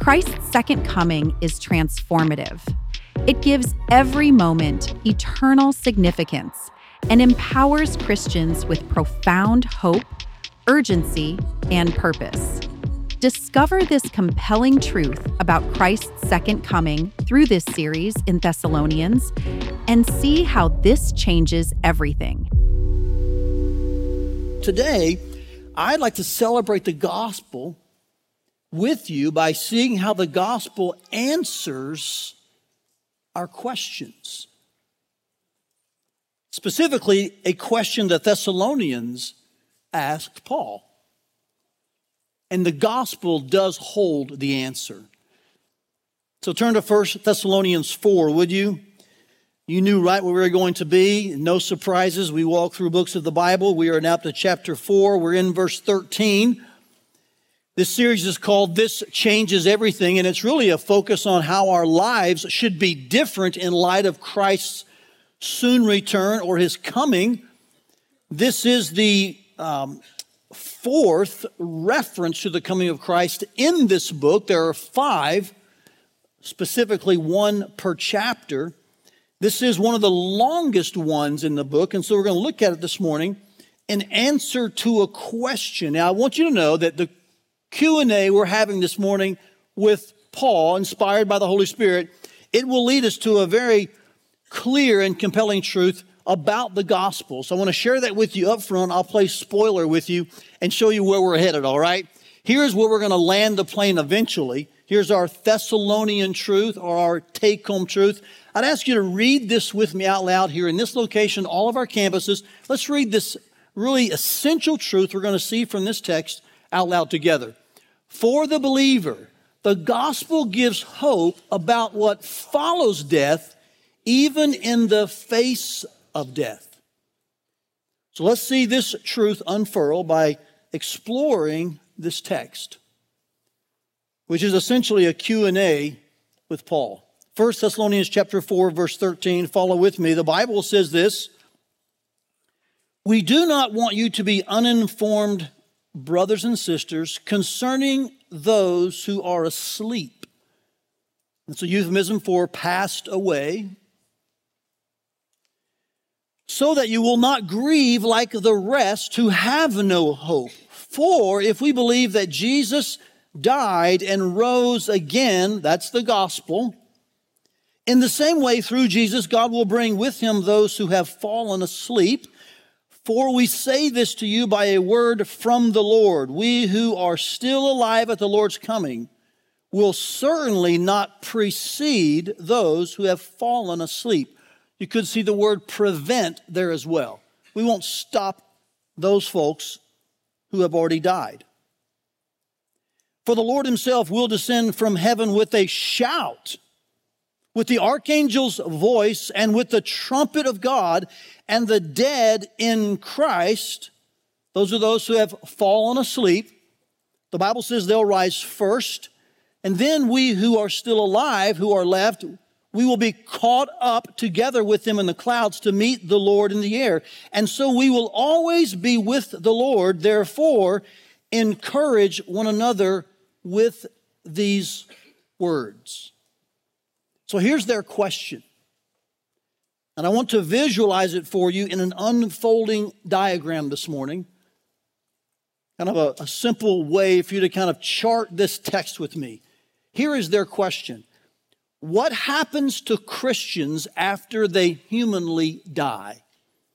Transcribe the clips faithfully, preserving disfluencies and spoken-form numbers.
Christ's second coming is transformative. It gives every moment eternal significance and empowers Christians with profound hope, urgency, and purpose. Discover this compelling truth about Christ's second coming through this series in Thessalonians and see how this changes everything. Today, I'd like to celebrate the gospel with you by seeing how the gospel answers our questions. Specifically, a question the Thessalonians asked Paul. And the gospel does hold the answer. So turn to First Thessalonians four, would you? You knew right where we were going to be. No surprises. We walk through books of the Bible. We are now up to chapter four. We're in verse thirteen. This series is called This Changes Everything, and it's really a focus on how our lives should be different in light of Christ's soon return or his coming. This is the um, fourth reference to the coming of Christ in this book. There are five, specifically one per chapter. This is one of the longest ones in the book, and so we're going to look at it this morning in answer to a question. Now, I want you to know that the Q and A we're having this morning with Paul, inspired by the Holy Spirit, it will lead us to a very clear and compelling truth about the gospel. So I want to share that with you up front. I'll play spoiler with you and show you where we're headed, all right? Here's where we're going to land the plane eventually. Here's our Thessalonian truth or our take-home truth. I'd ask you to read this with me out loud here in this location, all of our campuses. Let's read this really essential truth we're going to see from this text out loud together. For the believer, the gospel gives hope about what follows death, even in the face of death. So let's see this truth unfurl by exploring this text, which is essentially a Q and A with Paul. First Thessalonians chapter four, verse thirteen, follow with me. The Bible says this: we do not want you to be uninformed, brothers and sisters, concerning those who are asleep. It's a euphemism for passed away, so that you will not grieve like the rest who have no hope. For if we believe that Jesus died and rose again, that's the gospel, in the same way through Jesus, God will bring with him those who have fallen asleep. For we say this to you by a word from the Lord. We who are still alive at the Lord's coming will certainly not precede those who have fallen asleep. You could see the word prevent there as well. We won't stop those folks who have already died. For the Lord himself will descend from heaven with a shout, with the archangel's voice, and with the trumpet of God, and the dead in Christ, those are those who have fallen asleep. The Bible says they'll rise first, and then we who are still alive, who are left, we will be caught up together with them in the clouds to meet the Lord in the air. And so we will always be with the Lord. Therefore, encourage one another with these words. So here's their question. And I want to visualize it for you in an unfolding diagram this morning. Kind of a, a simple way for you to kind of chart this text with me. Here is their question. What happens to Christians after they humanly die?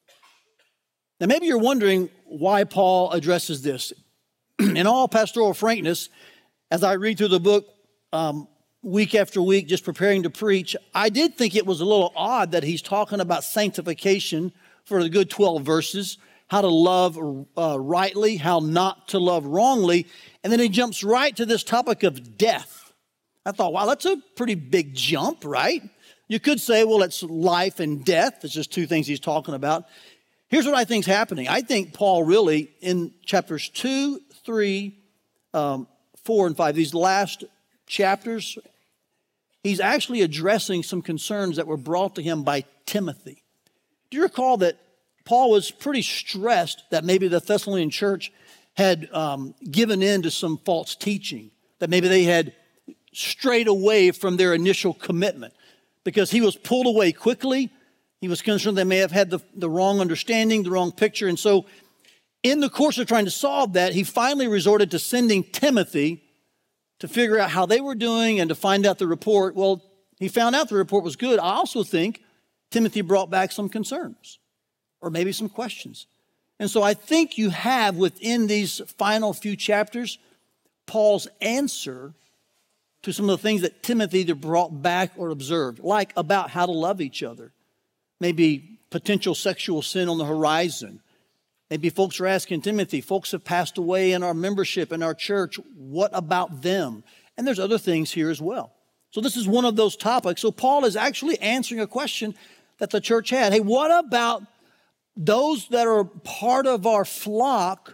Now maybe you're wondering why Paul addresses this. In all pastoral frankness, as I read through the book, um, week after week, just preparing to preach, I did think it was a little odd that he's talking about sanctification for the good twelve verses, how to love uh, rightly, how not to love wrongly, and then he jumps right to this topic of death. I thought, wow, that's a pretty big jump, right? You could say, well, it's life and death. It's just two things he's talking about. Here's what I think is happening. I think Paul really, in chapters two, three, um, four, and five, these last chapters, he's actually addressing some concerns that were brought to him by Timothy. Do you recall that Paul was pretty stressed that maybe the Thessalonian church had um, given in to some false teaching, that maybe they had strayed away from their initial commitment because he was pulled away quickly. He was concerned they may have had the, the wrong understanding, the wrong picture. And so in the course of trying to solve that, he finally resorted to sending Timothy to figure out how they were doing and to find out the report. Well, he found out the report was good. I also think Timothy brought back some concerns or maybe some questions. And so I think you have within these final few chapters, Paul's answer to some of the things that Timothy either brought back or observed, like about how to love each other, maybe potential sexual sin on the horizon. Maybe folks are asking Timothy, folks have passed away in our membership in our church. What about them? And there's other things here as well. So this is one of those topics. So Paul is actually answering a question that the church had. Hey, what about those that are part of our flock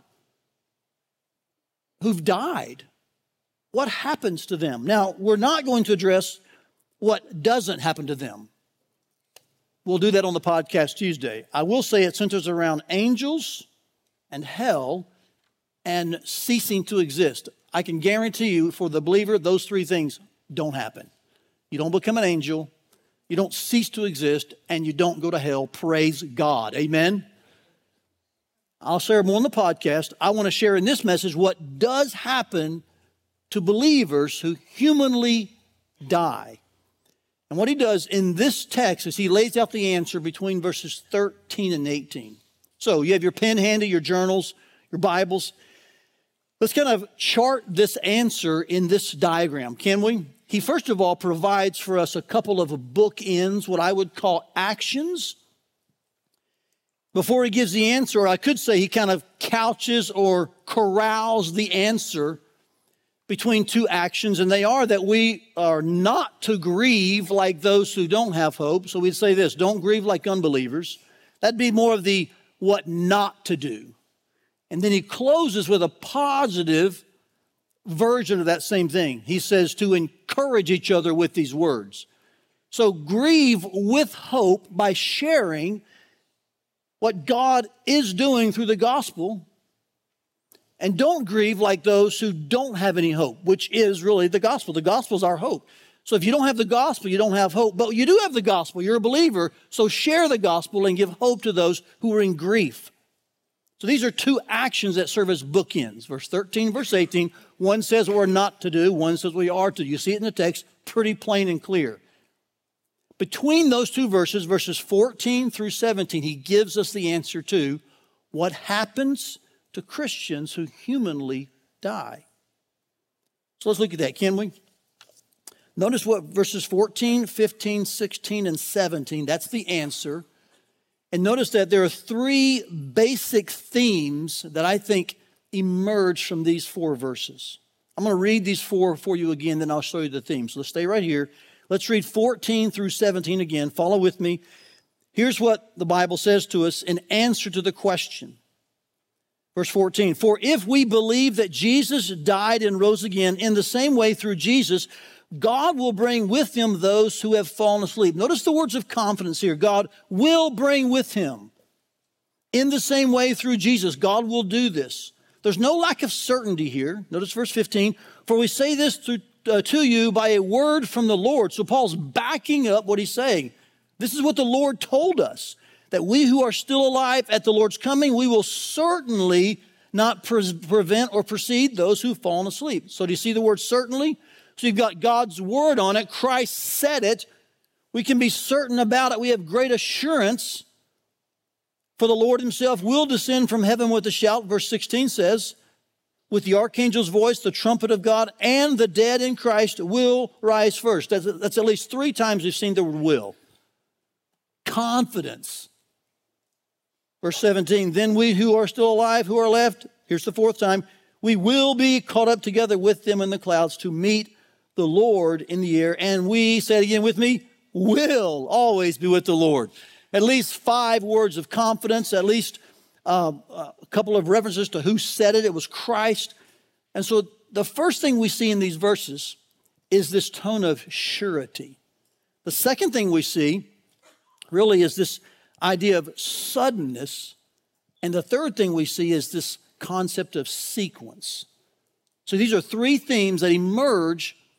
who've died? What happens to them? Now, we're not going to address what doesn't happen to them. We'll do that on the podcast Tuesday. I will say it centers around angels and hell and ceasing to exist. I can guarantee you for the believer, those three things don't happen. You don't become an angel, you don't cease to exist, and you don't go to hell. Praise God. Amen? I'll share more on the podcast. I want to share in this message what does happen to believers who humanly die. And what he does in this text is he lays out the answer between verses thirteen and eighteen. So you have your pen handy, your journals, your Bibles. Let's kind of chart this answer in this diagram, can we? He first of all provides for us a couple of bookends, what I would call actions. Before he gives the answer, or I could say he kind of couches or corrals the answer between two actions, and they are that we are not to grieve like those who don't have hope. So we'd say this, don't grieve like unbelievers. That'd be more of the what not to do. And then he closes with a positive version of that same thing. He says to encourage each other with these words. So grieve with hope by sharing what God is doing through the gospel. And don't grieve like those who don't have any hope, which is really the gospel. The gospel is our hope. So if you don't have the gospel, you don't have hope. But you do have the gospel. You're a believer. So share the gospel and give hope to those who are in grief. So these are two actions that serve as bookends. Verse thirteen, verse eighteen. One says what we're not to do. One says we are to. You see it in the text, pretty plain and clear. Between those two verses, verses fourteen through seventeen, he gives us the answer to what happens to Christians who humanly die. So let's look at that, can we? Notice what verses fourteen, fifteen, sixteen, and seventeen, that's the answer. And notice that there are three basic themes that I think emerge from these four verses. I'm going to read these four for you again, then I'll show you the themes. So let's stay right here. Let's read fourteen through seventeen again. Follow with me. Here's what the Bible says to us in answer to the question. Verse fourteen, for if we believe that Jesus died and rose again, in the same way through Jesus, God will bring with him those who have fallen asleep. Notice the words of confidence here. God will bring with him. In the same way through Jesus, God will do this. There's no lack of certainty here. Notice verse fifteen, for we say this to, uh, to you by a word from the Lord. So Paul's backing up what he's saying. This is what the Lord told us, that we who are still alive at the Lord's coming, we will certainly not pre- prevent or precede those who've fallen asleep. So do you see the word certainly? So you've got God's word on it. Christ said it. We can be certain about it. We have great assurance. For the Lord himself will descend from heaven with a shout, verse sixteen says, with the archangel's voice, the trumpet of God, and the dead in Christ will rise first. That's, that's at least three times we've seen the word will. Confidence. Verse seventeen, then we who are still alive, who are left, here's the fourth time, we will be caught up together with them in the clouds to meet the Lord in the air. And we, say it again with me, will always be with the Lord. At least five words of confidence, at least uh, a couple of references to who said it. It was Christ. And so the first thing we see in these verses is this tone of surety. The second thing we see really is this idea of suddenness. And the third thing we see is this concept of sequence. So these are three themes that emerge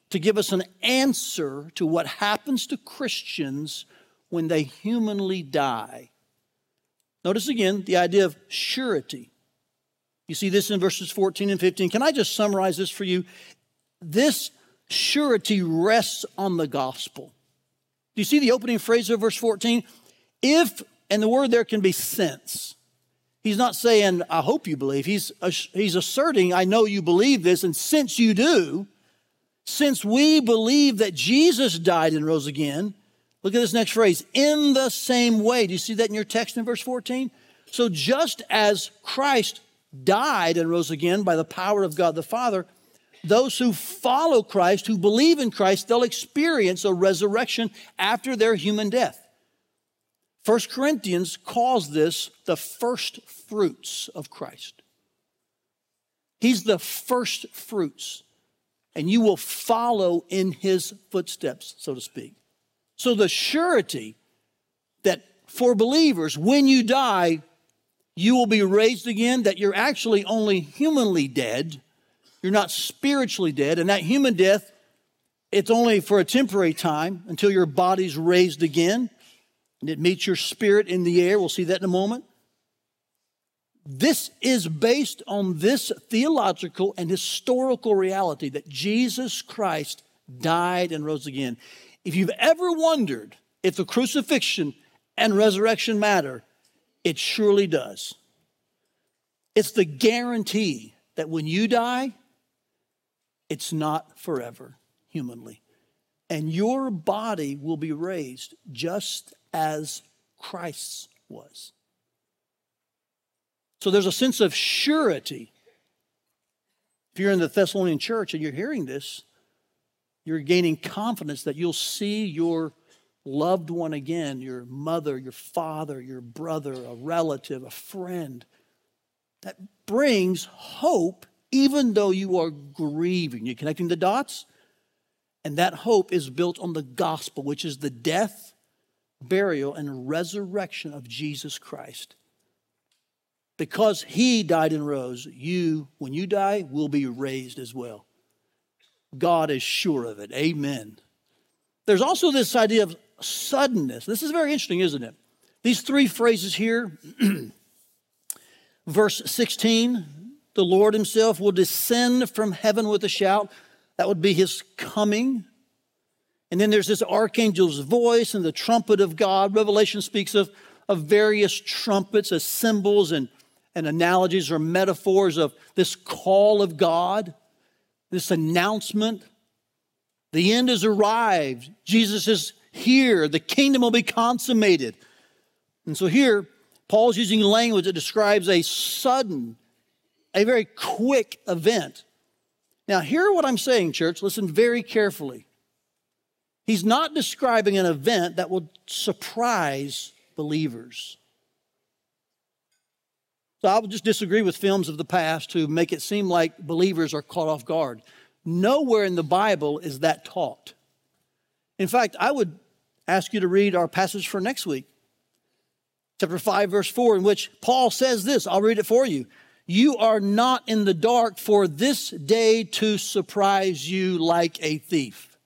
to give us an answer to what happens to Christians when they humanly die. Notice again the idea of surety. You see this in verses fourteen and fifteen. Can I just summarize this for you? This surety rests on the gospel. Do you see the opening phrase of verse fourteen? If, and the word there can be since. He's not saying, I hope you believe. He's, he's asserting, I know you believe this, and since you do, since we believe that Jesus died and rose again, look at this next phrase, in the same way. Do you see that in your text in verse fourteen? So just as Christ died and rose again by the power of God the Father, those who follow Christ, who believe in Christ, they'll experience a resurrection after their human death. First Corinthians calls this the first fruits of Christ. He's the first fruits, and you will follow in his footsteps, so to speak. So the surety that for believers, when you die, you will be raised again, that you're actually only humanly dead. You're not spiritually dead. And that human death, it's only for a temporary time until your body's raised again. And it meets your spirit in the air. We'll see that in a moment. This is based on this theological and historical reality that Jesus Christ died and rose again. If you've ever wondered if the crucifixion and resurrection matter, it surely does. It's the guarantee that when you die, it's not forever humanly. And your body will be raised just as Christ's was. So there's a sense of surety. If you're in the Thessalonian church and you're hearing this, you're gaining confidence that you'll see your loved one again, your mother, your father, your brother, a relative, a friend. That brings hope even though you are grieving. You're connecting the dots? And that hope is built on the gospel, which is the death, burial, and resurrection of Jesus Christ. Because he died and rose, you, when you die, will be raised as well. God is sure of it. Amen. There's also this idea of suddenness. This is very interesting, isn't it? These three phrases here, verse sixteen, the Lord himself will descend from heaven with a shout. That would be his coming. And then there's this archangel's voice and the trumpet of God. Revelation speaks of, of various trumpets as symbols and, and analogies or metaphors of this call of God, this announcement. The end has arrived. Jesus is here. The kingdom will be consummated. And so here, Paul's using language that describes a sudden, a very quick event. Now, hear what I'm saying, church. Listen very carefully. He's not describing an event that will surprise believers. So I would just disagree with films of the past who make it seem like believers are caught off guard. Nowhere in the Bible is that taught. In fact, I would ask you to read our passage for next week. Chapter five, verse four, in which Paul says this. I'll read it for you. You are not in the dark for this day to surprise you like a thief.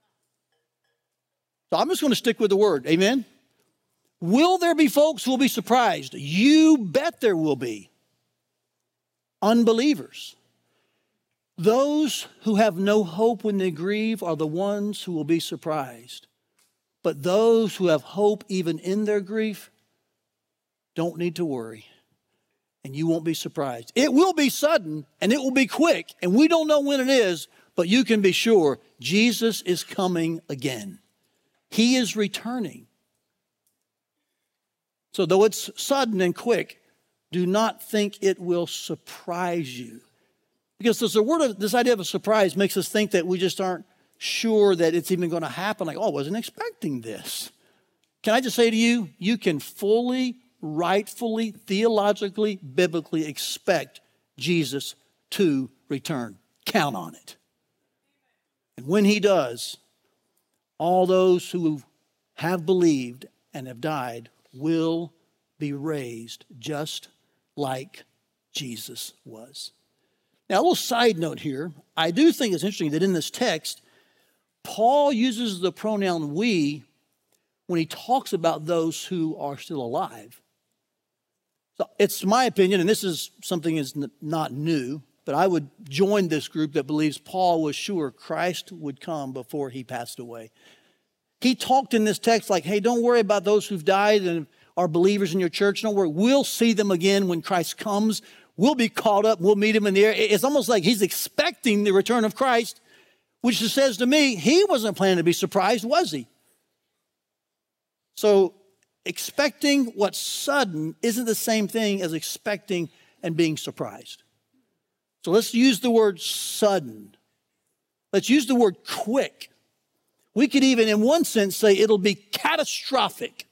So I'm just going to stick with the word. Amen? Will there be folks who will be surprised? You bet there will be. Unbelievers. Those who have no hope when they grieve are the ones who will be surprised. But those who have hope even in their grief don't need to worry. And you won't be surprised. It will be sudden and it will be quick. And we don't know when it is, but you can be sure Jesus is coming again. He is returning. So though it's sudden and quick, do not think it will surprise you. Because this, word of, this idea of a surprise makes us think that we just aren't sure that it's even going to happen. Like, oh, I wasn't expecting this. Can I just say to you, you can fully, rightfully, theologically, biblically expect Jesus to return. Count on it. And when he does, all those who have believed and have died will be raised just like Jesus was. Now, a little side note here. I do think it's interesting that in this text, Paul uses the pronoun we when he talks about those who are still alive. So it's my opinion, and this is something that's not new, but I would join this group that believes Paul was sure Christ would come before he passed away. He talked in this text like, hey, don't worry about those who've died and are believers in your church. Don't worry. We'll see them again when Christ comes. We'll be caught up. We'll meet him in the air. It's almost like he's expecting the return of Christ, which says to me, he wasn't planning to be surprised, was he? So expecting what's sudden isn't the same thing as expecting and being surprised. So let's use the word sudden. Let's use the word quick. We could even, in one sense, say it'll be catastrophic.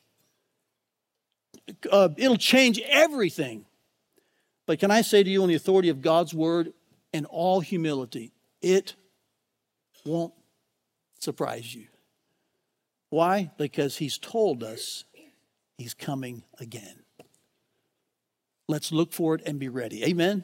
Uh, it'll change everything. But can I say to you on the authority of God's word, in all humility, it won't surprise you. Why? Because he's told us he's coming again. Let's look for it and be ready. Amen?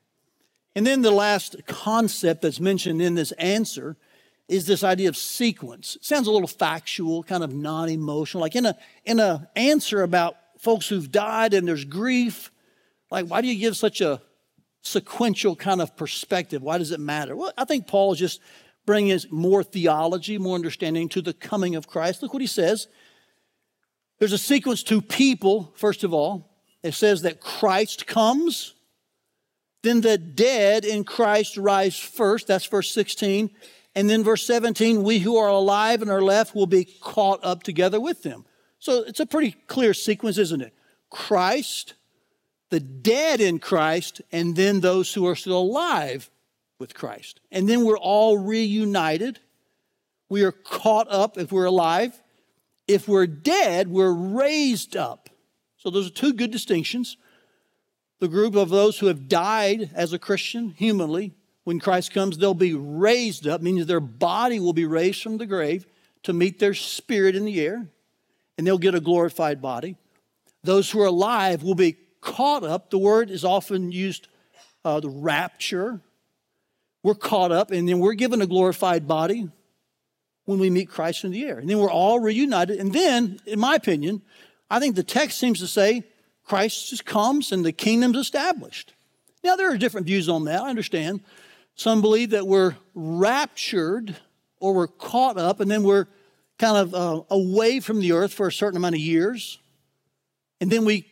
And then the last concept that's mentioned in this answer is this idea of sequence. It sounds a little factual, kind of non-emotional. Like in a in a answer about folks who've died and there's grief, like why do you give such a sequential kind of perspective? Why does it matter? Well, I think Paul is just bringing more theology, more understanding to the coming of Christ. Look what he says. There's a sequence to people, first of all. It says that Christ comes, then the dead in Christ rise first. That's verse sixteen. And then verse seventeen, we who are alive and are left will be caught up together with them. So it's a pretty clear sequence, isn't it? Christ, the dead in Christ, and then those who are still alive with Christ. And then we're all reunited. We are caught up if we're alive. If we're dead, we're raised up. So those are two good distinctions. The group of those who have died as a Christian humanly, when Christ comes, they'll be raised up, meaning their body will be raised from the grave to meet their spirit in the air, and they'll get a glorified body. Those who are alive will be caught up. The word is often used, uh, the rapture. We're caught up, and then we're given a glorified body when we meet Christ in the air. And then we're all reunited. And then, in my opinion, I think the text seems to say Christ just comes and the kingdom's established. Now, there are different views on that. I understand. Some believe that we're raptured or we're caught up and then we're kind of uh, away from the earth for a certain amount of years. And then we,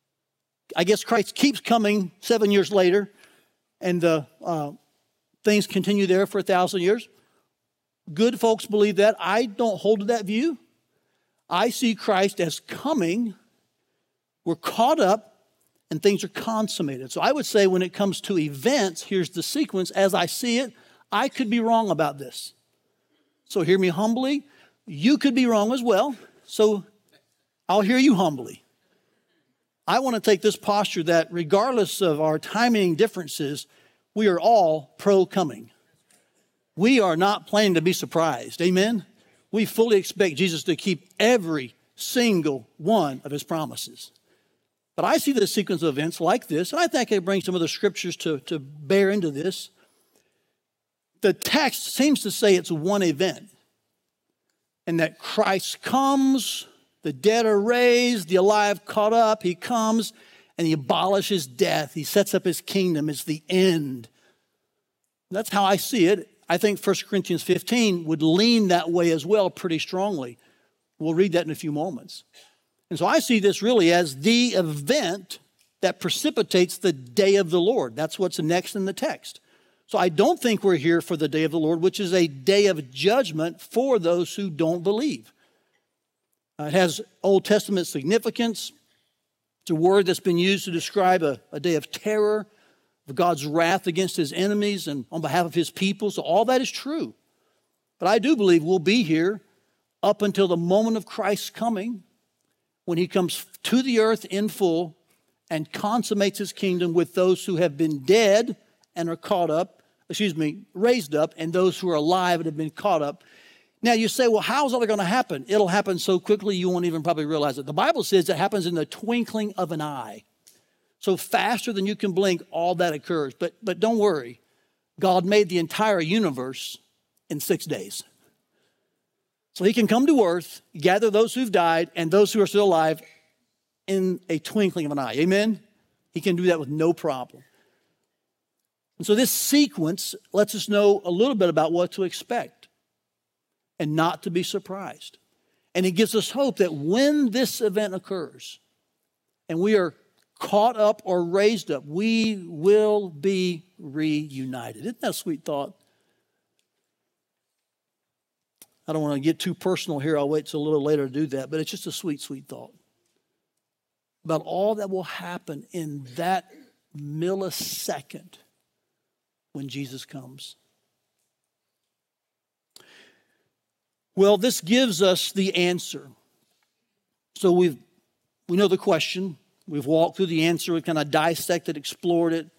I guess Christ keeps coming seven years later and the uh, things continue there for a thousand years. Good folks believe that. I don't hold to that view. I see Christ as coming. We're caught up and things are consummated. So I would say when it comes to events, here's the sequence. As I see it, I could be wrong about this. So hear me humbly. You could be wrong as well. So I'll hear you humbly. I want to take this posture that regardless of our timing differences, we are all pro-coming. We are not planning to be surprised. Amen? We fully expect Jesus to keep every single one of his promises. But I see the sequence of events like this, and I think I bring some of the scriptures to, to bear into this. The text seems to say it's one event, and that Christ comes, the dead are raised, the alive caught up, he comes, and he abolishes death. He sets up his kingdom. It's the end. That's how I see it. I think First Corinthians fifteen would lean that way as well pretty strongly. We'll read that in a few moments. And so I see this really as the event that precipitates the day of the Lord. That's what's next in the text. So I don't think we're here for the day of the Lord, which is a day of judgment for those who don't believe. Uh, it has Old Testament significance. It's a word that's been used to describe a, a day of terror, of God's wrath against his enemies and on behalf of his people. So all that is true. But I do believe we'll be here up until the moment of Christ's coming, when he comes to the earth in full and consummates his kingdom with those who have been dead and are caught up, excuse me, raised up, and those who are alive and have been caught up. Now you say, well, how's all that going to happen? It'll happen so quickly you won't even probably realize it. The Bible says it happens in the twinkling of an eye. So faster than you can blink, all that occurs. But, but don't worry. God made the entire universe in six days. So he can come to earth, gather those who've died and those who are still alive in a twinkling of an eye. Amen? He can do that with no problem. And so this sequence lets us know a little bit about what to expect and not to be surprised. And it gives us hope that when this event occurs and we are caught up or raised up, we will be reunited. Isn't that a sweet thought? I don't want to get too personal here. I'll wait till a little later to do that. But it's just a sweet, sweet thought about all that will happen in that millisecond when Jesus comes. Well, this gives us the answer. So we've we know the question. We've walked through the answer. We've kind of dissected, explored it.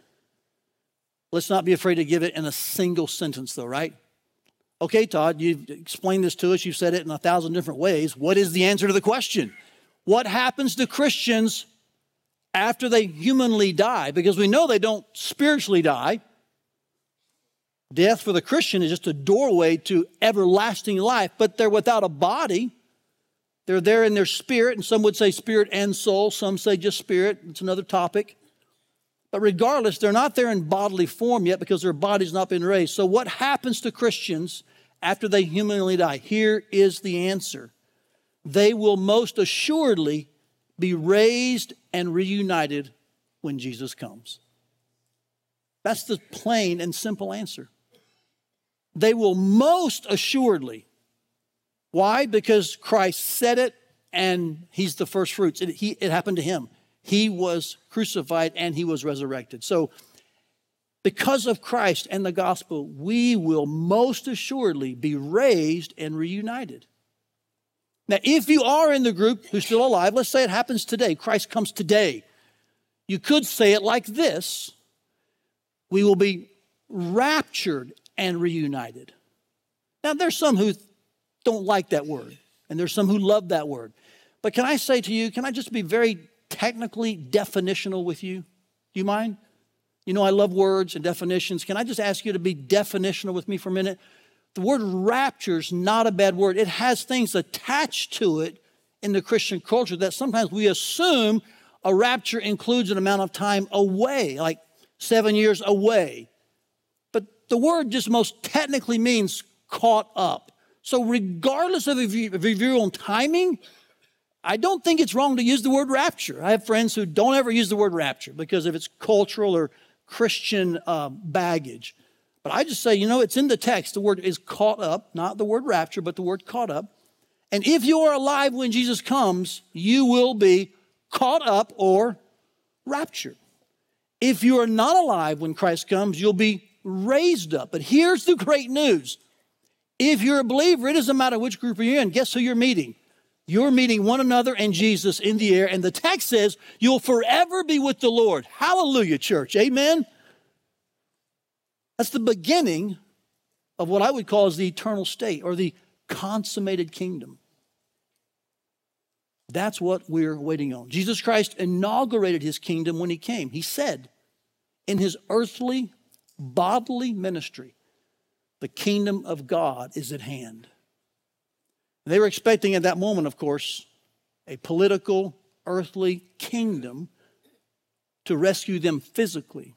Let's not be afraid to give it in a single sentence, though, right? Okay, Todd, you've explained this to us. You've said it in a thousand different ways. What is the answer to the question? What happens to Christians after they humanly die? Because we know they don't spiritually die. Death for the Christian is just a doorway to everlasting life, but they're without a body. They're there in their spirit, and some would say spirit and soul. Some say just spirit. It's another topic. But regardless, they're not there in bodily form yet because their body's not been raised. So what happens to Christians after they humanly die? Here is the answer. They will most assuredly be raised and reunited when Jesus comes. That's the plain and simple answer. They will most assuredly. Why? Because Christ said it and he's the first fruits. It, he, it happened to him. He was crucified and he was resurrected. So because of Christ and the gospel, we will most assuredly be raised and reunited. Now, if you are in the group who's still alive, let's say it happens today. Christ comes today. You could say it like this. We will be raptured and reunited. Now, there's some who don't like that word, and there's some who love that word. But can I say to you, can I just be very technically definitional with you? Do you mind? You know I love words and definitions. Can I just ask you to be definitional with me for a minute? The word rapture is not a bad word. It has things attached to it in the Christian culture that sometimes we assume a rapture includes an amount of time away, like seven years away. But the word just most technically means caught up. So regardless of if you, if your view on timing, I don't think it's wrong to use the word rapture. I have friends who don't ever use the word rapture because of its cultural or Christian uh, baggage. But I just say, you know, it's in the text. The word is caught up, not the word rapture, but the word caught up. And if you are alive when Jesus comes, you will be caught up or raptured. If you are not alive when Christ comes, you'll be raised up. But here's the great news. If you're a believer, it doesn't matter which group you're in. Guess who you're meeting? You're meeting one another and Jesus in the air. And the text says you'll forever be with the Lord. Hallelujah, church. Amen? That's the beginning of what I would call as the eternal state or the consummated kingdom. That's what we're waiting on. Jesus Christ inaugurated his kingdom when he came. He said in his earthly, bodily ministry, the kingdom of God is at hand. They were expecting at that moment, of course, a political, earthly kingdom to rescue them physically.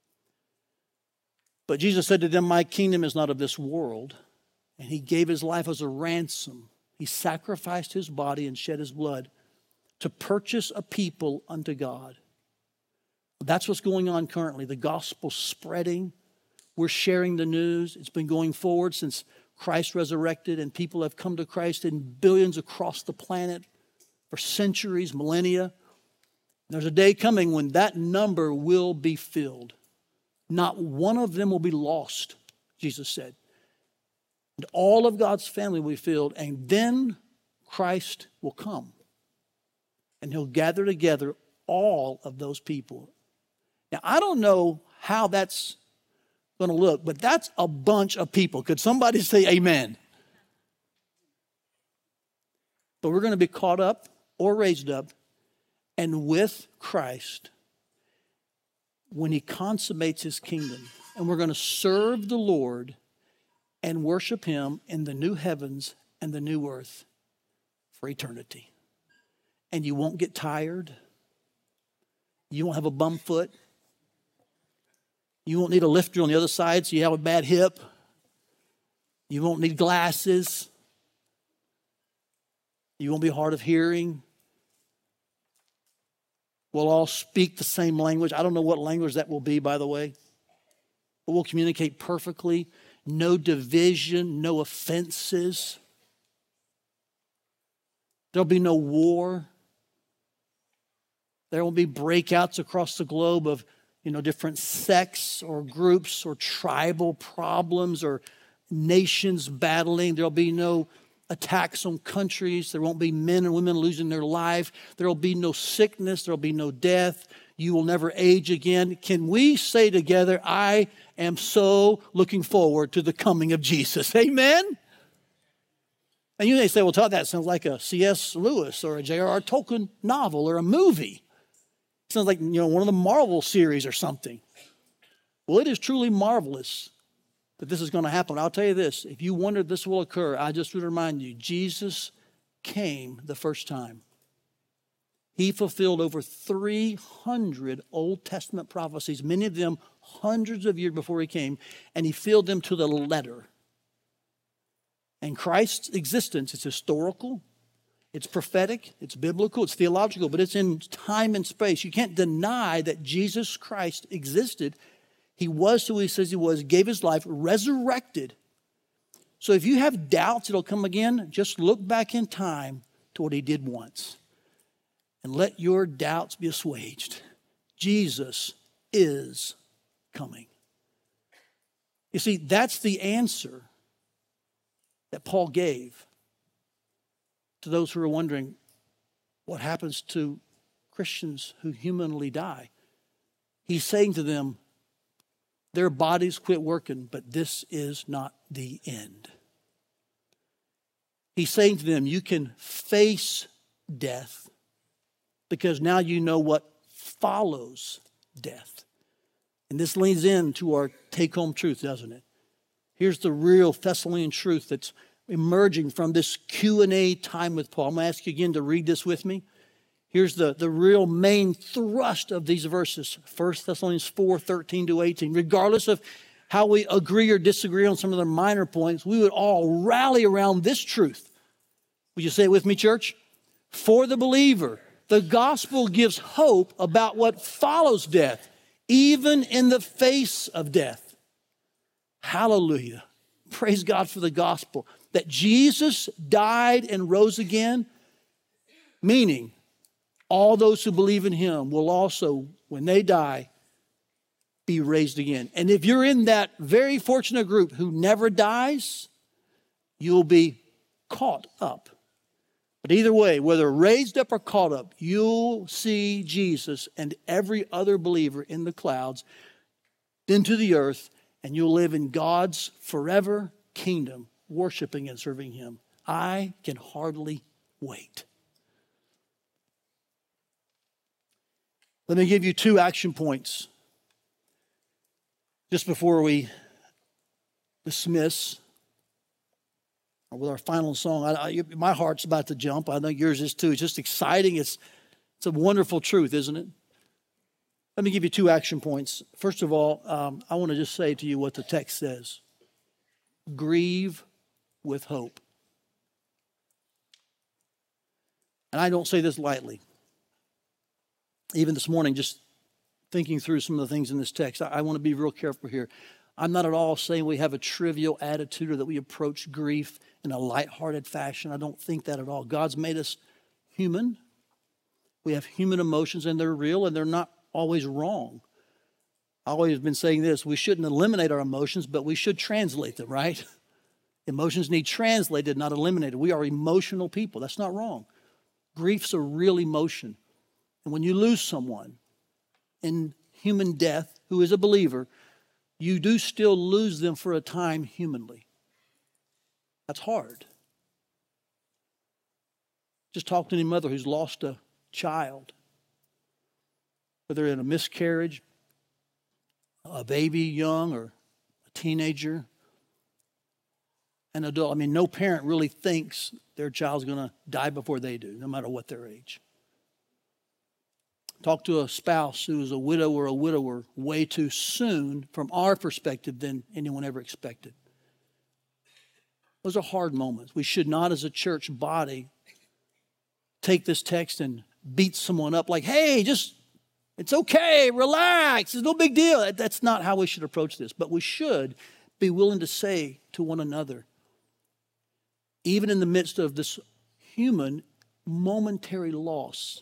But Jesus said to them, my kingdom is not of this world. And he gave his life as a ransom. He sacrificed his body and shed his blood to purchase a people unto God. That's what's going on currently. The gospel's spreading. We're sharing the news. It's been going forward since Christ resurrected, and people have come to Christ in billions across the planet for centuries, millennia. There's a day coming when that number will be filled. Not one of them will be lost, Jesus said. And all of God's family will be filled, and then Christ will come. And he'll gather together all of those people. Now, I don't know how that's going to look, but that's a bunch of people. Could somebody say amen? But we're going to be caught up or raised up and with Christ when he consummates his kingdom. And we're going to serve the Lord and worship him in the new heavens and the new earth for eternity. And you won't get tired. You won't have a bum foot. You won't need a lifter on the other side so you have a bad hip. You won't need glasses. You won't be hard of hearing. We'll all speak the same language. I don't know what language that will be, by the way. But we'll communicate perfectly. No division, no offenses. There'll be no war. There won't be breakouts across the globe of, you know, different sects or groups or tribal problems or nations battling. There'll be no attacks on countries. There won't be men and women losing their life. There'll be no sickness. There'll be no death. You will never age again. Can we say together, I am so looking forward to the coming of Jesus? Amen? And you may say, well, Todd, that sounds like a C S Lewis or a J R R Tolkien novel or a movie. It sounds like, you know, one of the Marvel series or something. Well, it is truly marvelous that this is going to happen. I'll tell you this, if you wonder if this will occur, I just would remind you, Jesus came the first time. He fulfilled over three hundred Old Testament prophecies, many of them hundreds of years before he came, and he filled them to the letter. And Christ's existence is historical, it's prophetic, it's biblical, it's theological, but it's in time and space. You can't deny that Jesus Christ existed. He was who he says he was, gave his life, resurrected. So if you have doubts it'll come again, just look back in time to what he did once. And let your doubts be assuaged. Jesus is coming. You see, that's the answer that Paul gave to those who are wondering what happens to Christians who humanly die. He's saying to them, their bodies quit working, but this is not the end. He's saying to them, you can face death because now you know what follows death. And this leads into our take-home truth, doesn't it? Here's the real Thessalonian truth that's emerging from this Q and A time with Paul. I'm going to ask you again to read this with me. Here's the, the real main thrust of these verses. First Thessalonians four, thirteen to eighteen. Regardless of how we agree or disagree on some of the minor points, we would all rally around this truth. Would you say it with me, church? For the believer, the gospel gives hope about what follows death, even in the face of death. Hallelujah. Praise God for the gospel. That Jesus died and rose again, meaning all those who believe in him will also, when they die, be raised again. And if you're in that very fortunate group who never dies, you'll be caught up. But either way, whether raised up or caught up, you'll see Jesus and every other believer in the clouds into the earth, and you'll live in God's forever kingdom, worshiping and serving him. I can hardly wait. Let me give you two action points just before we dismiss with our final song. I, I, my heart's about to jump. I know yours is too. It's just exciting. It's, it's a wonderful truth, isn't it? Let me give you two action points. First of all, um, I want to just say to you what the text says. Grieve with hope. And I don't say this lightly. Even this morning, just thinking through some of the things in this text, I, I want to be real careful here. I'm not at all saying we have a trivial attitude or that we approach grief in a lighthearted fashion. I don't think that at all. God's made us human. We have human emotions, and they're real, and they're not always wrong. I've always been saying this, we shouldn't eliminate our emotions, but we should translate them, right? Emotions need translated, not eliminated. We are emotional people. That's not wrong. Grief's a real emotion. And when you lose someone in human death who is a believer, you do still lose them for a time humanly. That's hard. Just talk to any mother who's lost a child, whether in a miscarriage, a baby young or a teenager. an adult. I mean, no parent really thinks their child's going to die before they do, no matter what their age. Talk to a spouse who is a widow or a widower way too soon from our perspective than anyone ever expected. Those are hard moments. We should not, as a church body, take this text and beat someone up like, hey, just, it's okay, relax, it's no big deal. That's not how we should approach this. But we should be willing to say to one another, even in the midst of this human momentary loss,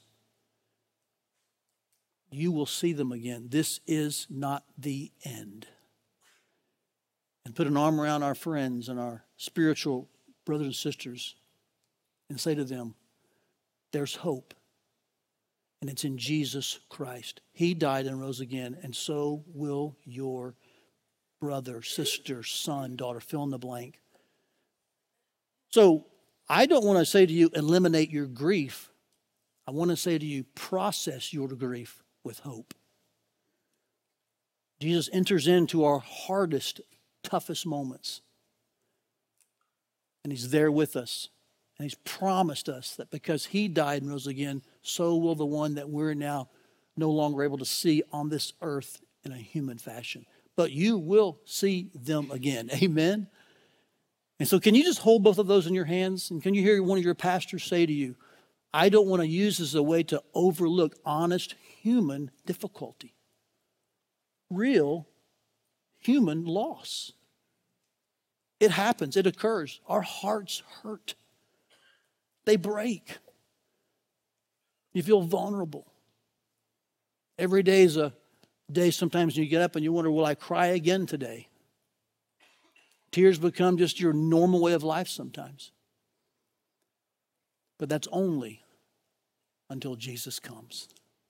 you will see them again. This is not the end. And put an arm around our friends and our spiritual brothers and sisters and say to them, there's hope. And it's in Jesus Christ. He died and rose again, and so will your brother, sister, son, daughter, fill in the blank. So I don't want to say to you, eliminate your grief. I want to say to you, process your grief with hope. Jesus enters into our hardest, toughest moments. And he's there with us. And he's promised us that because he died and rose again, so will the one that we're now no longer able to see on this earth in a human fashion. But you will see them again. Amen? And so can you just hold both of those in your hands? And can you hear one of your pastors say to you, I don't want to use this as a way to overlook honest human difficulty. Real human loss. It happens. It occurs. Our hearts hurt. They break. You feel vulnerable. Every day is a day sometimes you get up and you wonder, will I cry again today? Tears become just your normal way of life sometimes. But that's only until Jesus comes.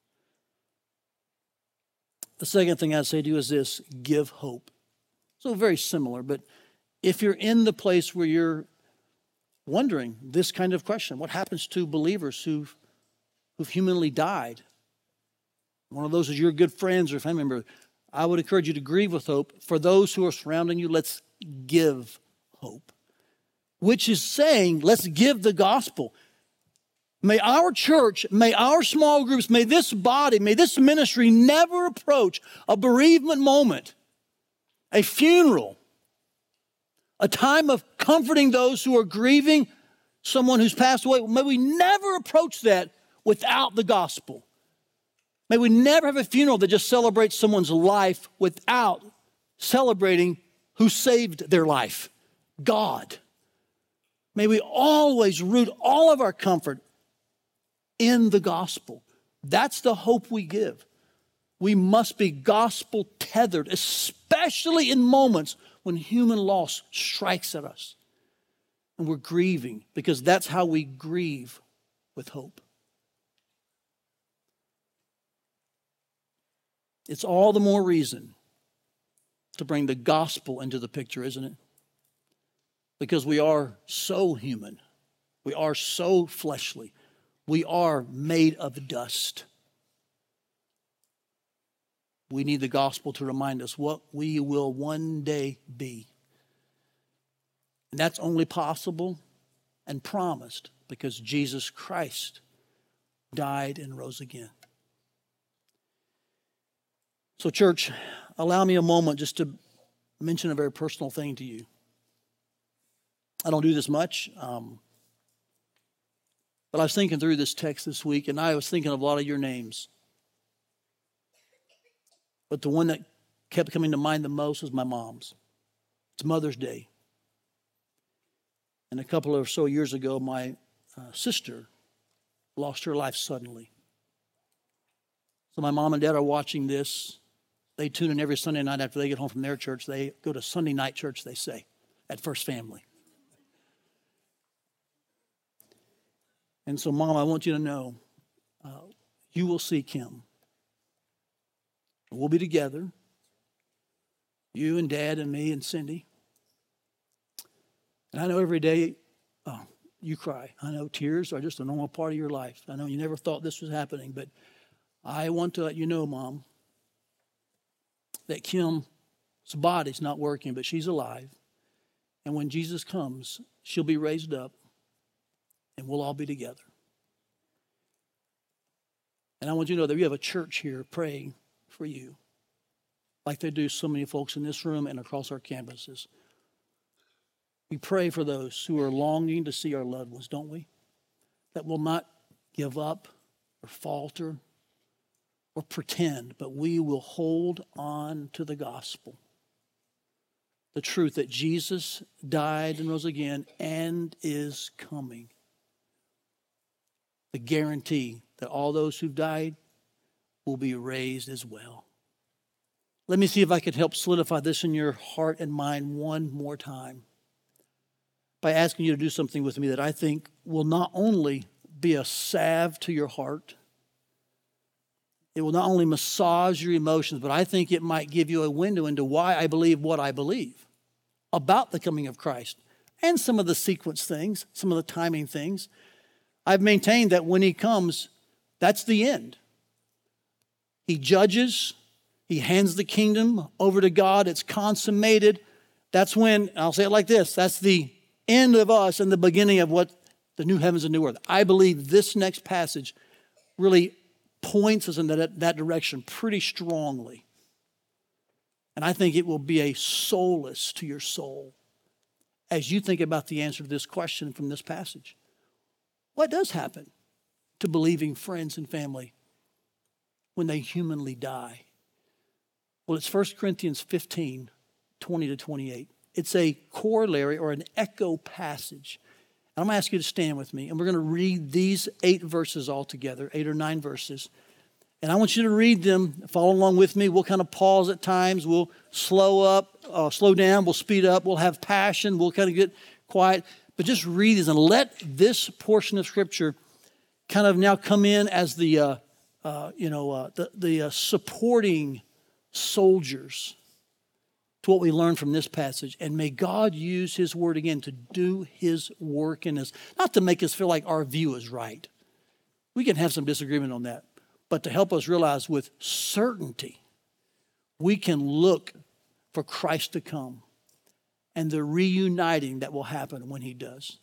The second thing I'd say to you is this, give hope. So very similar, but if you're in the place where you're wondering this kind of question, what happens to believers who've, who've humanly died? One of those is your good friends or family member. I would encourage you to grieve with hope. For those who are surrounding you, let's give hope. Which is saying, let's give the gospel. May our church, may our small groups, may this body, may this ministry never approach a bereavement moment, a funeral, a time of comforting those who are grieving someone who's passed away. May we never approach that without the gospel. May we never have a funeral that just celebrates someone's life without celebrating who saved their life, God. May we always root all of our comfort in the gospel. That's the hope we give. We must be gospel tethered, especially in moments when human loss strikes at us and we're grieving, because that's how we grieve with hope. It's all the more reason to bring the gospel into the picture, isn't it? Because we are so human. We are so fleshly. We are made of dust. We need the gospel to remind us what we will one day be. And that's only possible and promised because Jesus Christ died and rose again. So, church, allow me a moment just to mention a very personal thing to you. I don't do this much, um, but I was thinking through this text this week, and I was thinking of a lot of your names. But the one that kept coming to mind the most was my mom's. It's Mother's Day. And a couple or so years ago, my uh, sister lost her life suddenly. So my mom and dad are watching this. They tune in every Sunday night after they get home from their church. They go to Sunday night church, they say, at First Family. And so, Mom, I want you to know, uh, you will see Kim. We'll be together, you and Dad and me and Cindy. And I know every day oh, you cry. I know tears are just a normal part of your life. I know you never thought this was happening, but I want to let you know, Mom, that Kim's body's not working, but she's alive. And when Jesus comes, she'll be raised up and we'll all be together. And I want you to know that we have a church here praying for you, like they do so many folks in this room and across our campuses. We pray for those who are longing to see our loved ones, don't we? That will not give up or falter or pretend, but we will hold on to the gospel. The truth that Jesus died and rose again and is coming. The guarantee that all those who've died will be raised as well. Let me see if I could help solidify this in your heart and mind one more time by asking you to do something with me that I think will not only be a salve to your heart, it will not only massage your emotions, but I think it might give you a window into why I believe what I believe about the coming of Christ and some of the sequence things, some of the timing things. I've maintained that when he comes, that's the end. He judges, he hands the kingdom over to God, it's consummated. That's when, I'll say it like this, that's the end of us and the beginning of what the new heavens and new earth. I believe this next passage really points us in that, that direction pretty strongly. And I think it will be a solace to your soul as you think about the answer to this question from this passage. What does happen to believing friends and family when they humanly die? Well, it's First Corinthians fifteen, twenty to twenty-eight. It's a corollary or an echo passage. And I'm going to ask you to stand with me, and we're going to read these eight verses all together, eight or nine verses. And I want you to read them, follow along with me. We'll kind of pause at times. We'll slow up, uh, slow down. We'll speed up. We'll have passion. We'll kind of get quiet. But just read these and let this portion of Scripture kind of now come in as the, uh, uh, you know, uh, the, the uh, supporting soldiers to what we learn from this passage. And may God use his word again to do his work in us. Not to make us feel like our view is right. We can have some disagreement on that. But to help us realize with certainty, we can look for Christ to come and the reuniting that will happen when he does.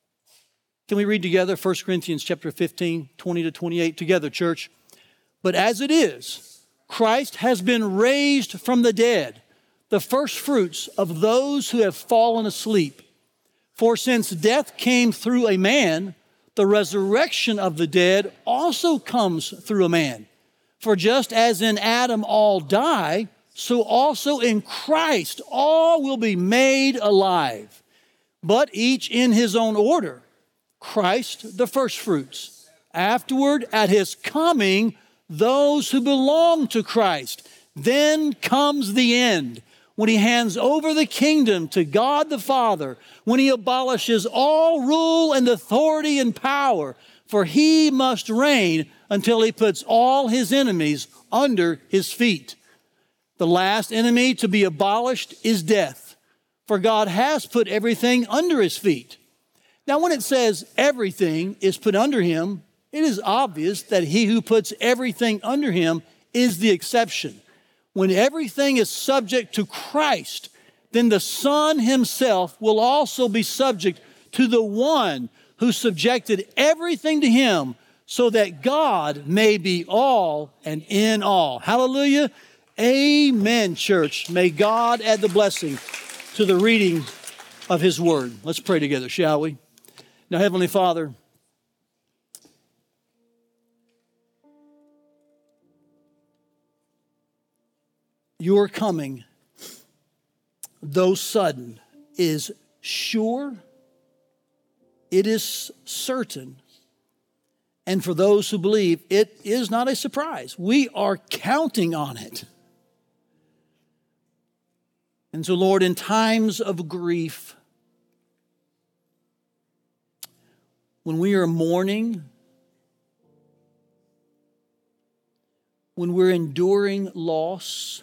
Can we read together First Corinthians chapter fifteen, twenty to twenty-eight together, church? But as it is, Christ has been raised from the dead, the first fruits of those who have fallen asleep. For since death came through a man, the resurrection of the dead also comes through a man. For just as in Adam all die, so also in Christ all will be made alive. But each in his own order. Christ the firstfruits. Afterward, at his coming, those who belong to Christ. Then comes the end, when he hands over the kingdom to God the Father, when he abolishes all rule and authority and power, for he must reign until he puts all his enemies under his feet. The last enemy to be abolished is death, for God has put everything under his feet. Now, when it says everything is put under him, it is obvious that he who puts everything under him is the exception. When everything is subject to Christ, then the Son himself will also be subject to the one who subjected everything to him, so that God may be all and in all. Hallelujah. Amen, church. May God add the blessing to the reading of his word. Let's pray together, shall we? Now, Heavenly Father, your coming, though sudden, is sure, it is certain, and for those who believe, it is not a surprise. We are counting on it. And so, Lord, in times of grief, when we are mourning, when we're enduring loss,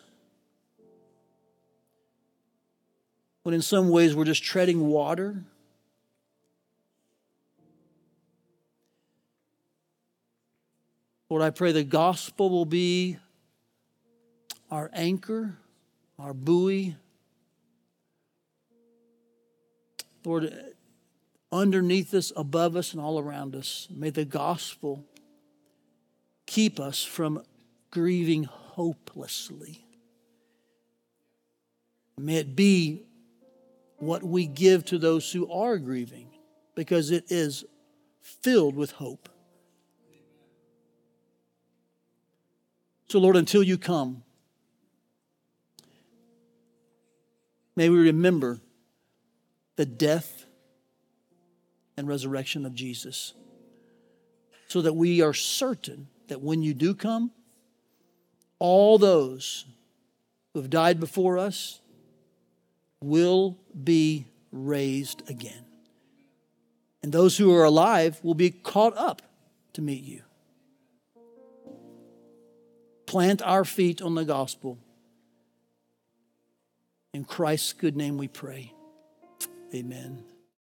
when in some ways we're just treading water, Lord, I pray the gospel will be our anchor, our buoy, Lord, underneath us, above us, and all around us, may the gospel keep us from grieving hopelessly. May it be what we give to those who are grieving, because it is filled with hope. So, Lord, until you come, may we remember the death and resurrection of Jesus, so that we are certain that when you do come, all those who have died before us will be raised again. And those who are alive will be caught up to meet you. Plant our feet on the gospel. In Christ's good name we pray. Amen.